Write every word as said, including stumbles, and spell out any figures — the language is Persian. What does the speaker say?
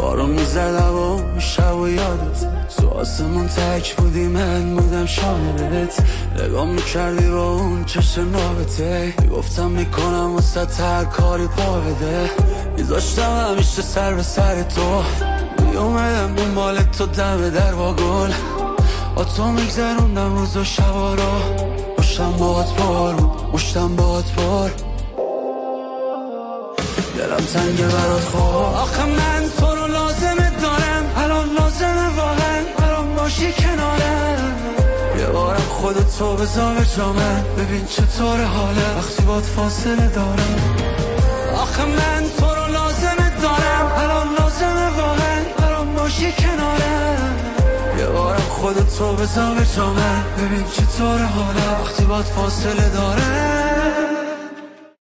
بارون میزد و شب و یادت تو آسمون تک بودی من بودم شاملت نگاه میکردی با اون چشم نابته میگفتم میکنم وسط هر کاری پا بده میذاشتم همیشه سر به سر تو میومدم دنبال تو دم در با گل با تو میگذروندم روز و شبا رو مشتم باد پر مشتم باد پر دلم تنگه برات خواه آخه من تو رو لازمت دارم الان لازمه واقعا الان باشی کنارم یه بارم خودتو بذار به جا من ببین چطور حاله وقتی باد فاصله دارم آخه من تو رو لازمت دارم الان لازمه واقعا الان باشی کنارم یه بارم خودتو بذار به جا من ببین چطور حاله وقتی باد فاصله دارم